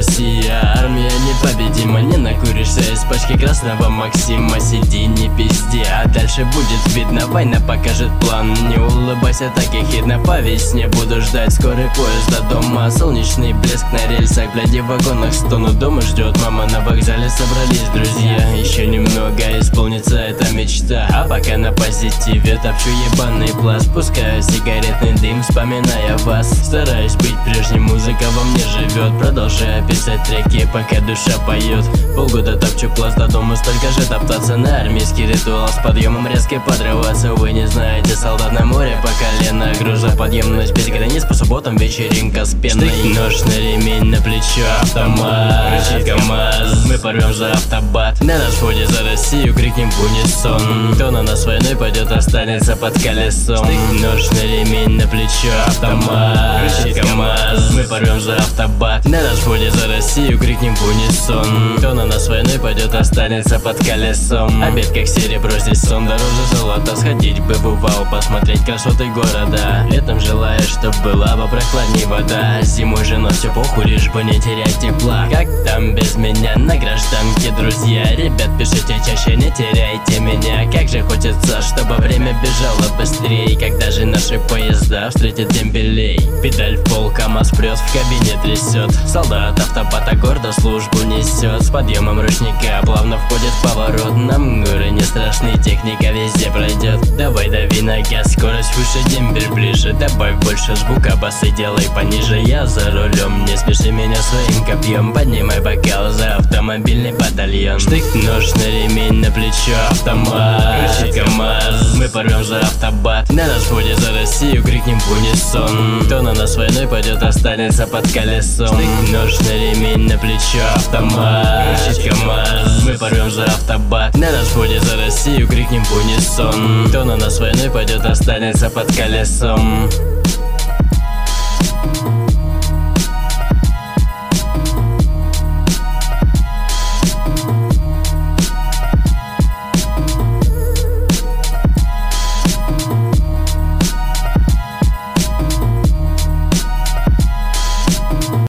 Россия, армия непобедима. Не накуришься из пачки красного Максима. Сиди, не пизди, а дальше будет видно. Война покажет план, не улыбайся так ехидно. По весне буду ждать скорый поезд до дома. Солнечный блеск на рельсах, гляди в вагонах стону. Дома ждет мама, на вокзале собрались друзья. Еще немного исполнится эта мечта, а пока на позитиве топчу ебаный пласт. Пускаю сигаретный дым, вспоминая вас. Стараюсь быть прежним, музыка во мне живет. Продолжаю писать треки, пока душа поет. Полгода топчу пласт, до дома столько же топтаться. На армейский ритуал с подъемом резко подрываться. Вы не знаете, солдат на море по колено. Грузоподъемность без границ, по субботам вечеринка с пеной. Нож на ремень, на плечо автомат, рычит КамАЗ, мы порвем за автобат. На расходе за Россию крикнем в унисон. Кто на нас войной пойдет, останется под колесом. Нож на ремень, на плечо автомат, рычит КамАЗ, мы порвем за автобат. На расходе за Россию крикнем в унисон. Кто на нас войной пойдет, останется под колесом. Обед как серебро, здесь сон дороже золота. Сходить бы в Увал, посмотреть красоты города. Летом желаю, чтоб была бы прохладней вода. Зимой же но все похуй, лишь бы не терять тепла. Как там без меня на гражданке, друзья? Ребят, пишите чаще, не теряйте меня. Как же хочется, чтобы время бежало быстрее. Когда же наши поезда встретят дембелей? Педаль в пол, КамАЗ прет, в кабине трясет. Солдат автопата гордо службу несет. С подъемом ручника плавно входит в поворот. Нам горы не страшны, техника везде пройдет. Давай дави на газ, скорость выше, дембель ближе. Добавь больше звука, басы делай пониже. Я за рулем, не смеши меня своим копьем. Поднимай бокал за автомобильный батальон. Штык, нож на ремень, на плечо автомат, рычит КамАЗ, мы порвем за автобат. На расходе за Россию крикнем в унисон. Кто на нас войной пойдет, останется под колесом. Штык, нож на ремень, на плечо автомат, рычит КамАЗ, мы порвем за автобат. На расходе за Россию крикнем в унисон. Кто на нас войной пойдет, останется под колесом.